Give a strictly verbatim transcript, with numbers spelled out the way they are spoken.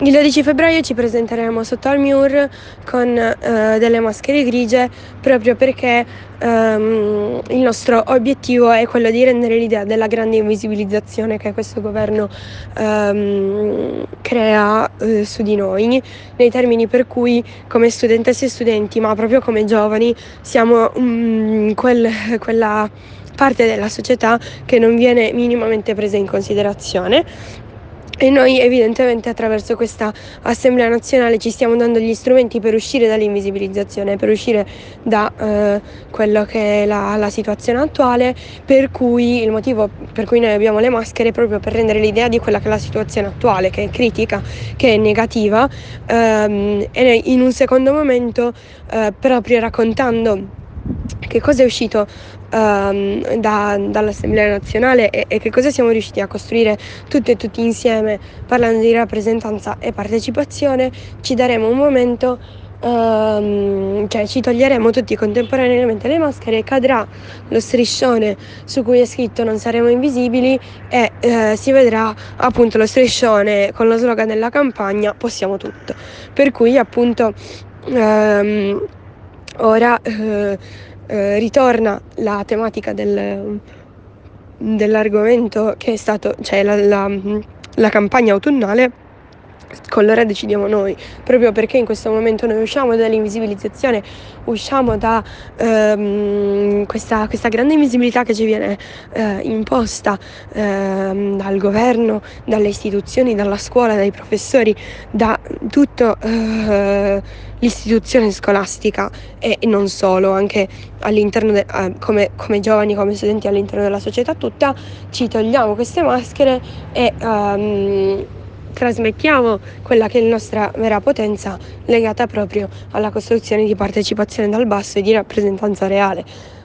Il dodici febbraio ci presenteremo sotto al M I U R con eh, delle maschere grigie proprio perché ehm, il nostro obiettivo è quello di rendere l'idea della grande invisibilizzazione che questo governo ehm, crea eh, su di noi, nei termini per cui come studentesse e studenti, ma proprio come giovani, siamo mm, quel, quella parte della società che non viene minimamente presa in considerazione. E noi evidentemente attraverso questa Assemblea nazionale ci stiamo dando gli strumenti per uscire dall'invisibilizzazione, per uscire da eh, quello che è la, la situazione attuale, per cui il motivo per cui noi abbiamo le maschere è proprio per rendere l'idea di quella che è la situazione attuale, che è critica, che è negativa, ehm, e in un secondo momento eh, proprio raccontando che cosa è uscito ehm, da, dall'Assemblea nazionale e, e che cosa siamo riusciti a costruire tutte e tutti insieme, parlando di rappresentanza e partecipazione. Ci daremo un momento, ehm, cioè ci toglieremo tutti contemporaneamente le maschere e cadrà lo striscione su cui è scritto non saremo invisibili e eh, si vedrà appunto lo striscione con lo slogan della campagna possiamo tutto, per cui appunto ehm, ora eh, eh, ritorna la tematica del, dell'argomento che è stato, cioè la, la, la campagna autunnale con l'ora decidiamo noi, proprio perché in questo momento noi usciamo dall'invisibilizzazione, usciamo da ehm, questa, questa grande invisibilità che ci viene eh, imposta ehm, dal governo, dalle istituzioni, dalla scuola, dai professori, da tutta eh, l'istituzione scolastica e non solo, anche all'interno de- eh, come, come giovani, come studenti all'interno della società tutta, ci togliamo queste maschere e ehm, trasmettiamo quella che è la nostra vera potenza legata proprio alla costruzione di partecipazione dal basso e di rappresentanza reale.